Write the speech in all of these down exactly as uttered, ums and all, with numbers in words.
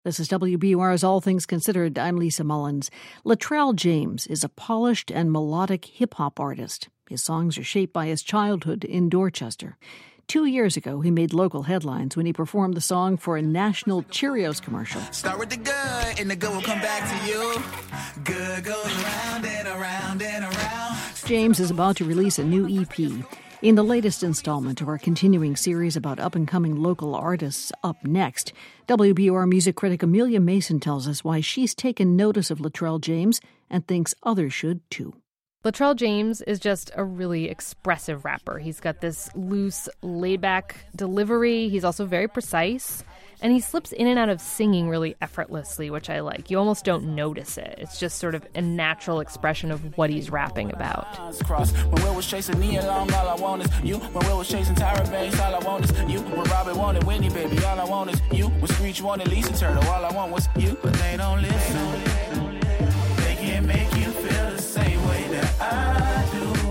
This is W B U R's All Things Considered. I'm Lisa Mullins. Latrell James is a polished and melodic hip-hop artist. His songs are shaped by his childhood in Dorchester. Two years ago, he made local headlines when he performed the song for a national Cheerios commercial. Start with the good, and the good will come back to you. Good goes around and around and around. James is about to release a new E P. In the latest installment of our continuing series about up-and-coming local artists, Up Next, W B U R music critic Amelia Mason tells us why she's taken notice of Latrell James and thinks others should too. Latrell James is just a really expressive rapper. He's got this loose, laid-back delivery. He's also very precise. And he slips in and out of singing really effortlessly, which I like. You almost don't notice it. It's just sort of a natural expression of what he's rapping about. When Will was chasing Neon, all I want is you. When Will was chasing Tyra Banks, all I want is you. When Robert wanted Whitney, baby, all I want is you. When Screech wanted Lisa Turtle, all I want was you. But they don't listen. They can't make you feel the same way that I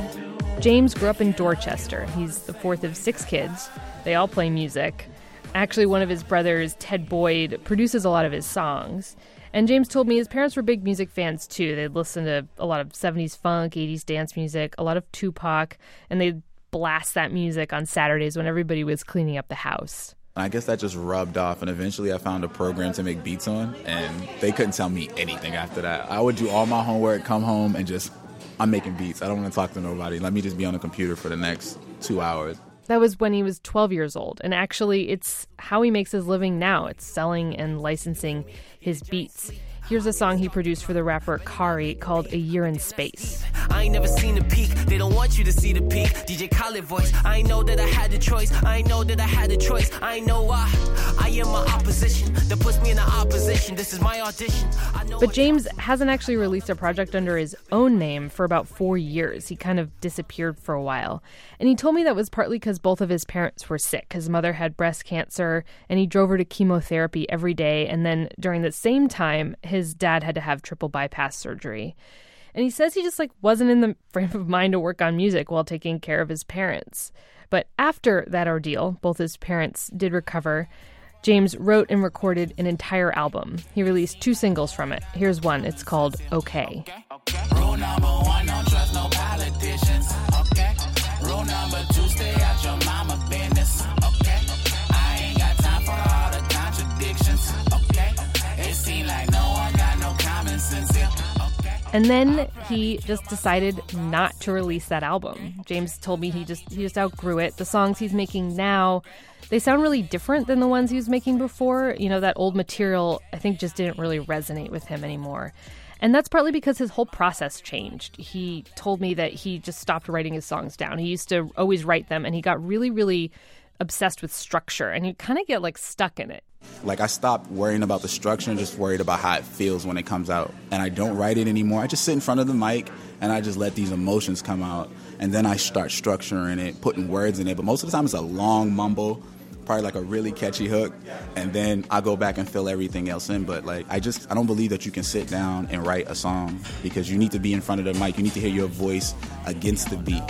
do. James grew up in Dorchester. He's the fourth of six kids. They all play music. Actually, one of his brothers, Ted Boyd, produces a lot of his songs. And James told me his parents were big music fans, too. They'd listen to a lot of seventies funk, eighties dance music, a lot of Tupac, and they'd blast that music on Saturdays when everybody was cleaning up the house. I guess that just rubbed off, and eventually I found a program to make beats on, and they couldn't tell me anything after that. I would do all my homework, come home, and just, I'm making beats. I don't want to talk to nobody. Let me just be on the computer for the next two hours. That was when he was twelve years old, and actually it's how he makes his living now. It's selling and licensing his beats. Here's a song he produced for the rapper Kari called A Year in Space. I ain't never seen the peak. They don't want you to see the peak. D J Khaled voice. I know that I had the choice. I know that I had the choice. I know why. I am my opposition. That puts me in the opposition. This is my audition. I know. But James hasn't actually released a project under his own name for about four years. He kind of disappeared for a while. And he told me that was partly because both of his parents were sick. His mother had breast cancer, and he drove her to chemotherapy every day. And then during the same time, his His dad had to have triple bypass surgery. And he says he just like wasn't in the frame of mind to work on music while taking care of his parents. But after that ordeal, both his parents did recover. James wrote and recorded an entire album. He released two singles from it. Here's one. It's called Okay. Okay, okay. Rule number one, don't trust no politicians. Okay. Rule number two, stay out your mama business. Okay. I ain't got time for all the contradictions. Okay. It seems like no one got no common sense here. Okay. And then he just decided not to release that album. James told me he just he just outgrew it. The songs he's making now, they sound really different than the ones he was making before. You know, that old material, I think, just didn't really resonate with him anymore. And that's partly because his whole process changed. He told me that he just stopped writing his songs down. He used to always write them, and he got really, really obsessed with structure, and he'd kind of get, like, stuck in it. Like, I stopped worrying about the structure and just worried about how it feels when it comes out. And I don't write it anymore. I just sit in front of the mic, and I just let these emotions come out. And then I start structuring it, putting words in it. But most of the time, it's a long mumble, probably like a really catchy hook. And then I go back and fill everything else in. But, like, I just, I don't believe that you can sit down and write a song, because you need to be in front of the mic. You need to hear your voice against the beat.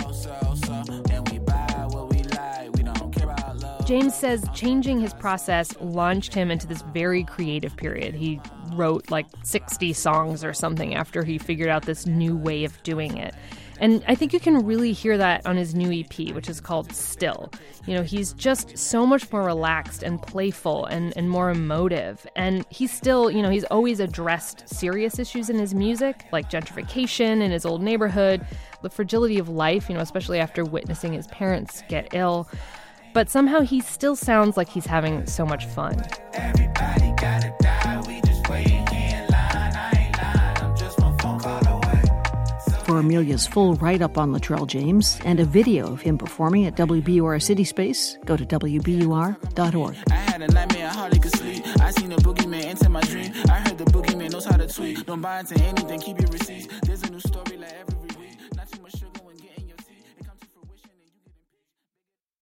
James says changing his process launched him into this very creative period. He wrote like sixty songs or something after he figured out this new way of doing it. And I think you can really hear that on his new E P, which is called Still. You know, he's just so much more relaxed and playful and, and more emotive. And he's still, you know, he's always addressed serious issues in his music, like gentrification in his old neighborhood, the fragility of life, you know, especially after witnessing his parents get ill. But somehow he still sounds like he's having so much fun. Everybody gotta die, we just waiting in line. I ain't lying, I'm just one phone call away. For Amelia's full write-up on Latrell James and a video of him performing at W B U R City Space, go to W B U R dot org. I had a nightmare, I hardly could sleep. I seen a boogeyman enter my dream. I heard the boogeyman knows how to tweet. Don't buy into anything, keep your receipts. There's a new story like every